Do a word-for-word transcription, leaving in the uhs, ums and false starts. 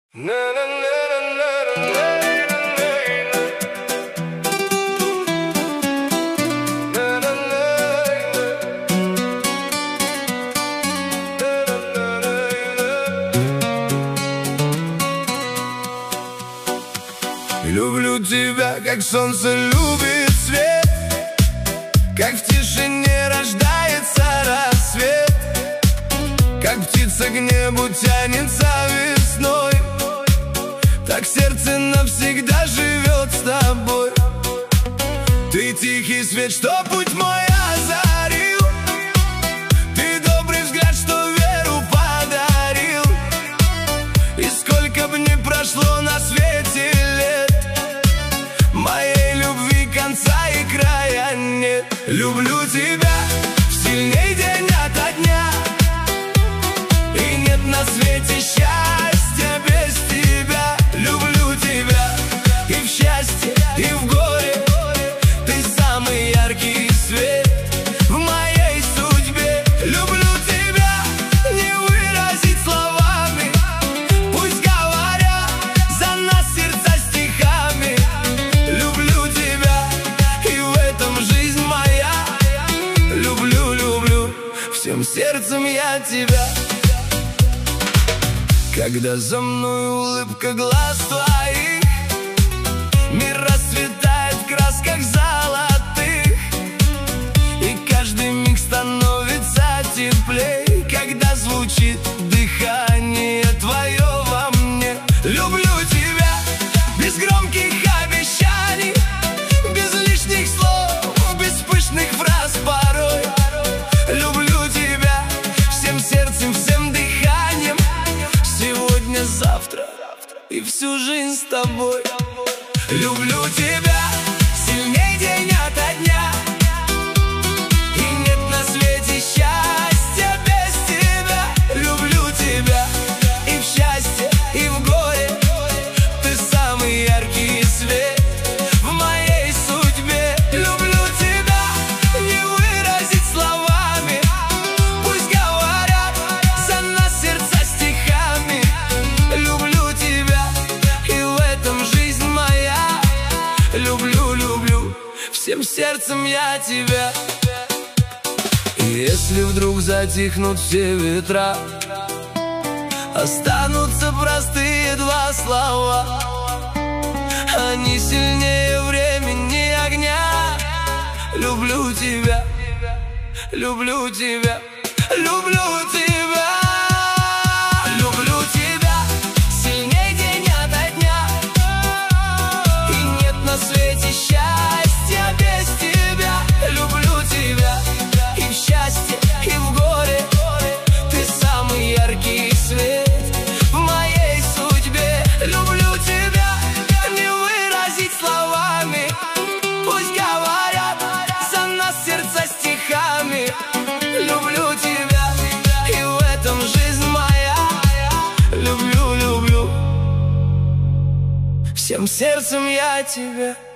Люблю тебя, как солнце любит свет, как в тишине рождается рассвет, как птица к небу тянется весной, так сердце навсегда живет с тобой. Ты тихий свет, что путь мой озарил, ты добрый взгляд, что веру подарил. И сколько б ни прошло на свете лет, моей любви конца и края нет. Люблю тебя сильней день ото дня, и нет на свете счастья без тебя. Люблю тебя и в счастье, и в горе, ты самый яркий свет в моей судьбе. Люблю тебя не выразить словами, пусть говорят за нас сердца стихами. Люблю тебя, и в этом жизнь моя. Люблю, люблю, всем сердцем я тебя. Когда за мной улыбка глаз твоих, мир расцветает в красках золотых, и каждый миг становится теплей, когда звучит дыхание твое во мне. Люблю тебя без громких обещаний, без лишних слов, без пышных фраз порой. Люблю тебя всем сердцем, всем дыханием, сегодня, завтра и всю жизнь с тобой. Люблю тебя сильней день ото дня, и нет на свете счастья без тебя. Люблю тебя и в счастье, и в горе, ты самый яркий свет в моей судьбе. Люблю тебя не выразить словами, пусть говорят за нас сердца стихами. Люблю тебя, и в этом жизнь моя. Люблю, люблю, всем сердцем я тебя. И если вдруг затихнут все ветра, останутся простые два слова, они сильнее времени, огня. Люблю тебя, люблю тебя, люблю тебя. Люблю тебя сильней день ото дня, и нет на свете счастья без тебя. Люблю тебя и в счастье, и в горе, ты самый яркий свет в моей судьбе. Люблю тебя не выразить словами, пусть говорят за нас сердца стихами. Люблю тебя, и в этом жизнь моя. Люблю, люблю, всем сердцем я тебя.